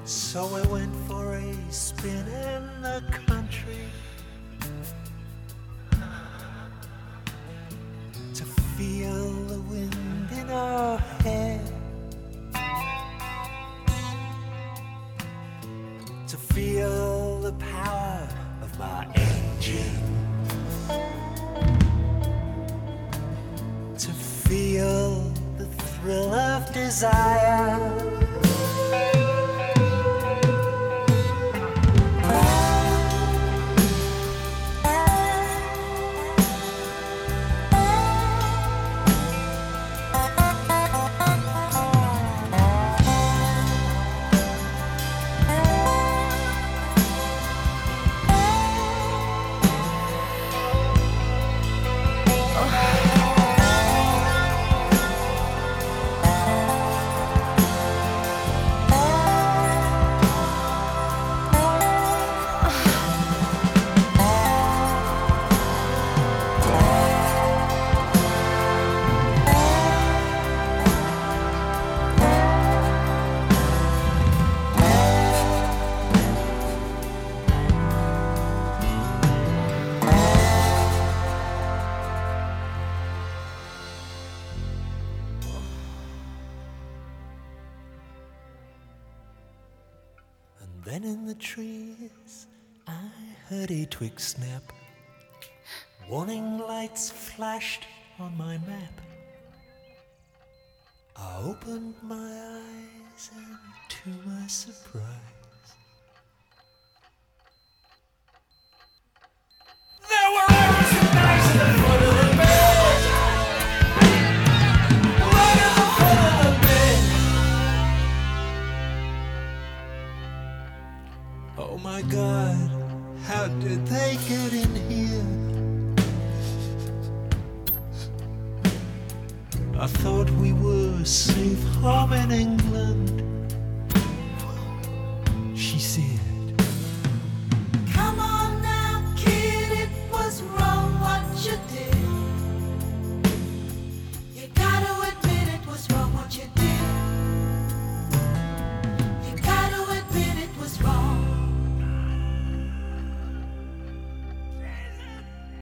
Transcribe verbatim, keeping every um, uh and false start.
So I went for a spin in the country to feel the wind in our hair, to feel the power of my engine, to feel the thrill of desire. Then in the trees I heard a twig snap. Warning lights flashed on my map. I opened my eyes and to my surprise there were arrows and knives at the foot of the bed. Right at the foot of the bed. Oh my God, how did they get in here? I thought we were safe harboring